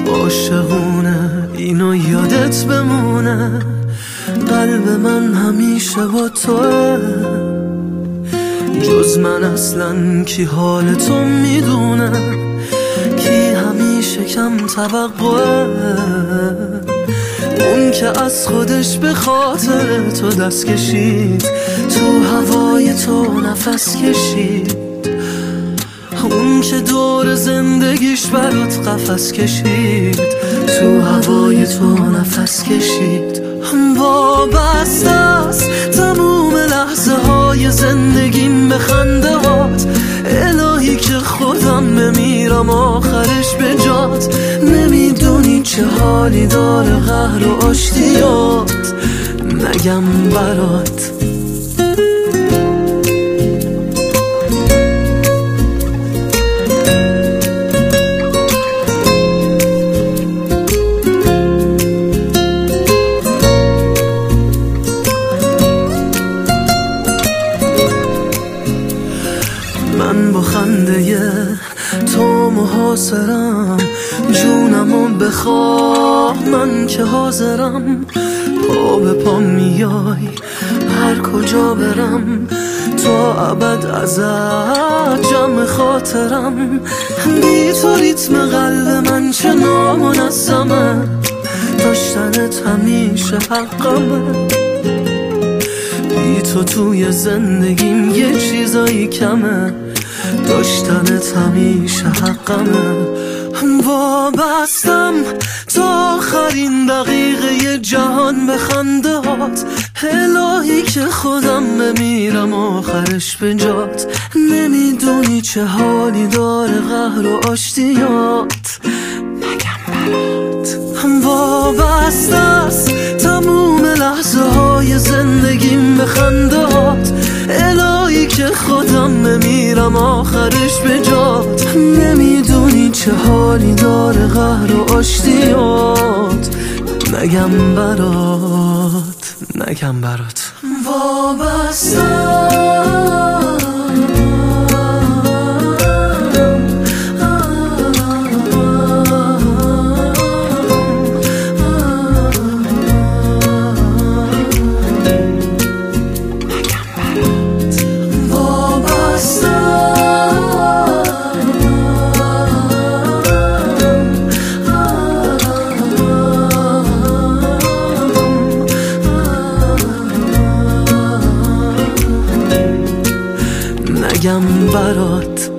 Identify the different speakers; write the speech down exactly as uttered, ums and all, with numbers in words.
Speaker 1: عاشقونه اینو یادت بمونه، قلب من همیشه با توه. جز من اصلا کی حال تو میدونه، کی همیشه کم توقعه. اون که از خودش به خاطر تو دست کشید، تو هوای تو نفس کشید. اون که دور زندگیش برات قفس کشید، تو هوای تو نفس کشید. وابسته است تموم لحظه های زندگیم به خنده هات. الهی که خودم بمیرم آخرش به جات. نمیدونی چه حالی داره قهر و آشتیات، نگم برات. من با خنده تو محاصرم، جونمو بخواه من که حاضرم. پا به پا میای هر کجا برم، تا ابد ازت جمع خاطرم. بی تو ریتم قلب من چه نامنظمه، داشتنت همیشه حقمه. بی تو توی زندگیم یه چیزایی کمه، داشتنت همیشه حقمه. وابستم تا آخرین دقیقه جهان به خنده هات. الهی که خودم بمیرم آخرش به جات. نمیدونی چه حالی داره قهر و آشتیات، نگم برات. وابسته است تموم لحظه های زندگیم به خنده هات. الهی که خودم بمیرم آخرش به جات. نمیدونی چه حالی داره قهر و آشتیات، نگم برات، نگم برات. وابستم نگم برات.